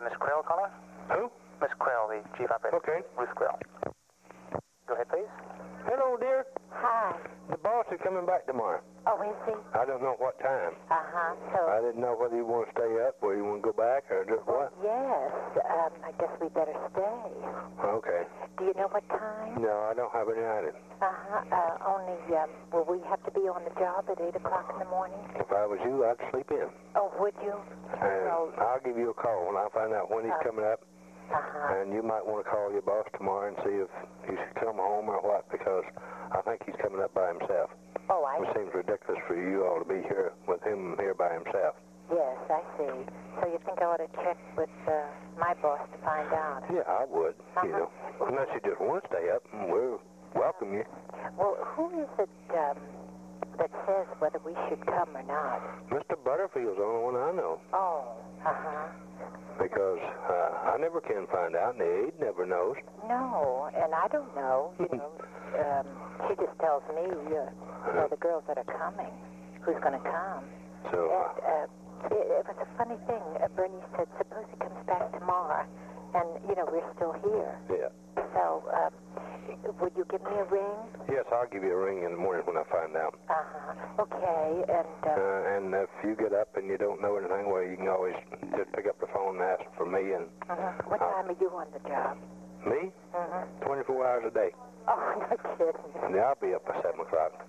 Miss Quill calling? Who? Miss Quill, the chief operator. Okay. Ruth Quill. Go ahead, please. Hello, dear. Hi. The boss is coming back tomorrow. Oh, is he? I don't know what time. Uh-huh. So, I didn't know whether you want to stay up or you want to go back or just what. yes, I guess we better stay. Okay. Do you know what time? No, I don't have any idea. Only, will we have to be on the job at 8 o'clock in the morning? If I was you, I'd sleep in. Oh, would you? And No. I'll give you a call when I find out when he's coming up. Uh-huh. And you might want to call your boss tomorrow and see if he should come home or what, because I think he's coming up by himself. Oh, I It seems ridiculous for you all to be here with him here by himself. Yes, I see. So you think I ought to check with my boss to find out? Yeah, I would, you know. Unless you just want to stay up, we'll welcome you. Well, who is it that says whether we should come or not? Mr. Butterfield's the only one I know, Oh, uh-huh. because I never can find out, and the aide never knows. No, and I don't know. You know, she just tells me, the girls that are coming, who's going to come. So, And it was a funny thing. Bernie said, suppose he comes back tomorrow, and, you know, we're still here. yeah. So, would you give me a ring? Yes, I'll give you a ring in the morning when I find out. Uh-huh. Okay, and... And if you get up and you don't know anything, well, you can always just pick up the phone and ask for me. And What time are you on the job? me? 24 hours a day. Oh, no kidding. Yeah, I'll be up by 7 o'clock.